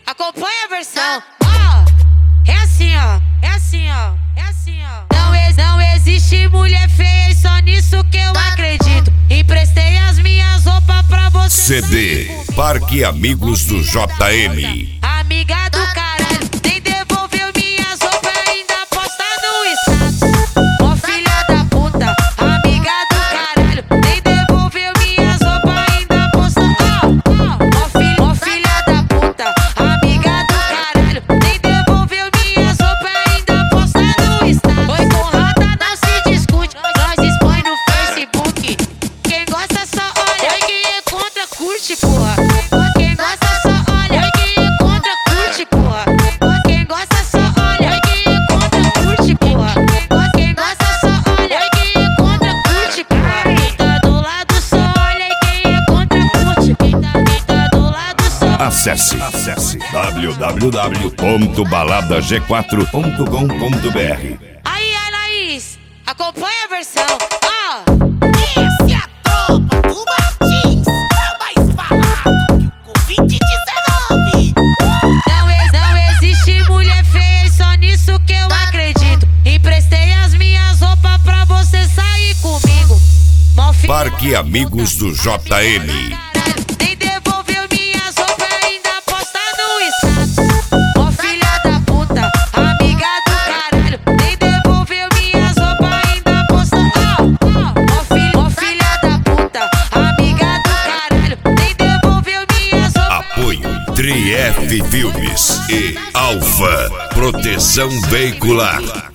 acompanha a versão. É assim, ó, é assim, ó, é assim, ó. Não existe mulher feia, e só nisso que eu acredito. Emprestei as minhas roupas pra você. CD Parque Amigos do JM. Amiga do caralho, nem devolveu minhas roupas, ainda posta no status. Ó filha da puta, amiga do caralho, nem devolveu minhas roupas, ainda posta. Ó filha da puta, amiga do caralho, nem devolveu minhas roupas, ainda posta no status. Oi, com rota não se discute, nós expõe no Facebook. Quem gosta só olha, oi, quem é contra curte, porra. Quem gosta só olha, oi, quem é contra curte, porra. Quem gosta só olha, oi, quem é contra curte, porra. Quem gosta só olha, oi, quem é contra curte, porra. Quem tá do lado só olha, e quem é contra curte. Quem tá do lado só. Acesse www.baladag4.com.br. Aí, Anaís, acompanha a versão. Esse é a tropa do Martins, é mais falado que o Covid-19. Não existe mulher feia, e só nisso que eu acredito. Emprestei as minhas roupas pra você sair comigo. Mó filha Parque Amigos do JM. nem devolveu minhas roupas, ainda posta no status. Ó filha da puta, amiga do caralho, nem devolveu minhas roupas, ainda posta. Ó filha da puta, amiga do caralho, nem devolveu minhas roupas. Apoio Trief Filmes e Alfa Proteção Veicular.